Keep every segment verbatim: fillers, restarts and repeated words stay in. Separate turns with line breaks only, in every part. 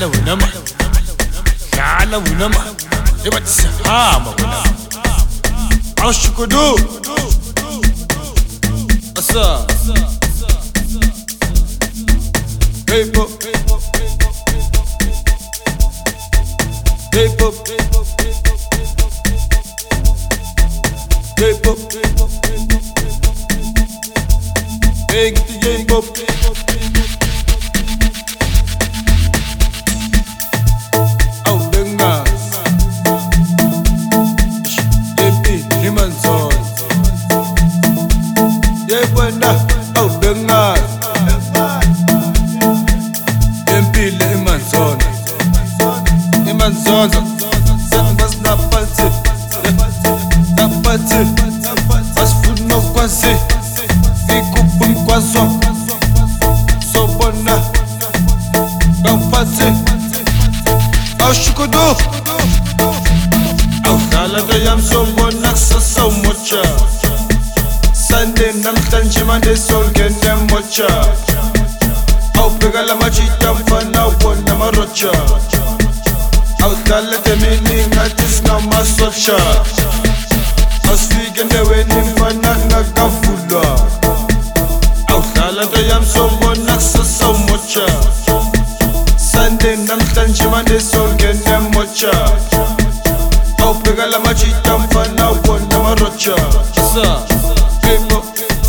Dlala wena ma, dlala wena ma, ebathi hamba wena. Awushukudu, asa, hey pop, hey pop, hey pop, hey get the hey pop. Oh, benga empile imanzona imanzona sambas napati napati asfuna kwasi ikupum kwaso sobona napati ashukudu au dala dayam sobona so much. Sunday namhlanje manje songene mocha awubheka lamajita mfana wona marocha awudala temini ngathi sinamasotsha asifike endaweni mfana ngakavulwa awudala toyam sombona kusasa mocha Sunday namhlanje manje songene mocha awubheka lamajita mfana wona marocha hey pop,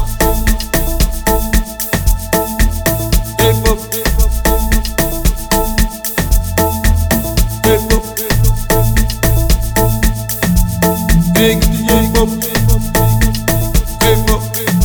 hey pop, hey pop, hey hey pop, hey pop.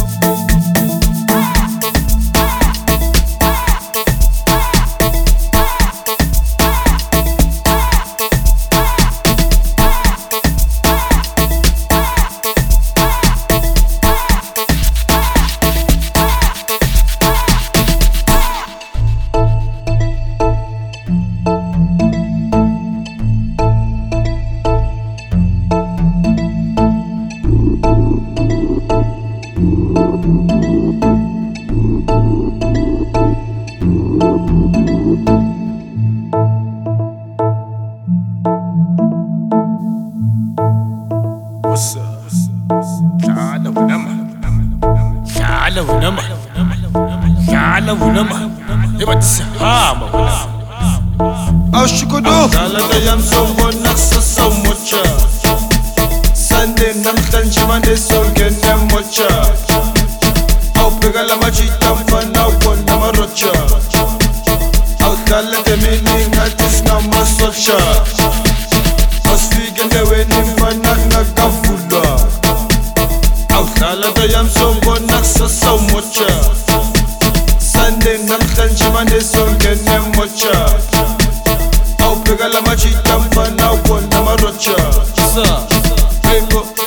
What's up? Dlala wena ma, dlala wena ma, dlala wena ma, ebathi hamba wena. Awushukudu, dlala dayam sombona kusasa mocha. Sunday namhlanje manje songene mocha. Awubheka lamajita mfana wona marocha. Awudala temini ngathi sinamasotsha asifike endaweni mfana ngakavulwa awudala toyam sombona kusasa mocha Sunday namhlanje manje songene mocha awubheka lamajita mfana wona marocha hey pop.